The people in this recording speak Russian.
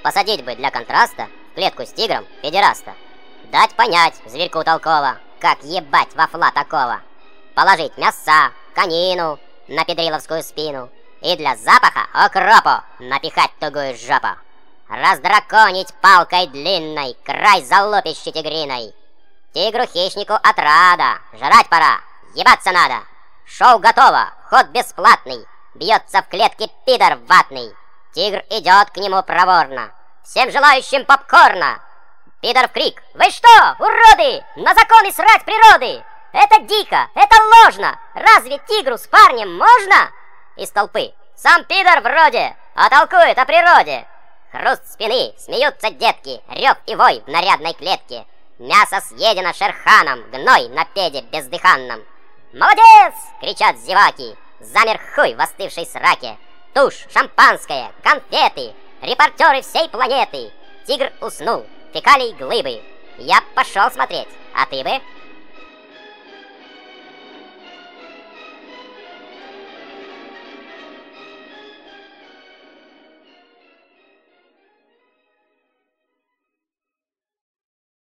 Посадить бы для контраста в клетку с тигром педераста. Дать понять зверьку толково, как ебать вафла такого. Положить мяса, конину на педриловскую спину и для запаха окропу напихать тугую жопу. Раздраконить палкой длинной край залупищи тигриной. Тигру-хищнику отрада, жрать пора, ебаться надо. Шоу готово, ход бесплатный, бьется в клетке пидор ватный. Тигр идет к нему проворно, всем желающим попкорна. Пидор в крик: «Вы что, уроды, на законы срать природы? Это дико, это ложно, разве тигру с парнем можно?» Из толпы: «Сам пидор вроде, а толкует о природе». Хруст спины, смеются детки, рев и вой в нарядной клетке. Мясо съедено шерханом, гной на педе бездыханном. «Молодец!» — кричат зеваки, замер хуй в остывшей сраке. Тушь, шампанское, конфеты, репортеры всей планеты. Тигр уснул, фекалий глыбы. Я пошел смотреть, а ты бы?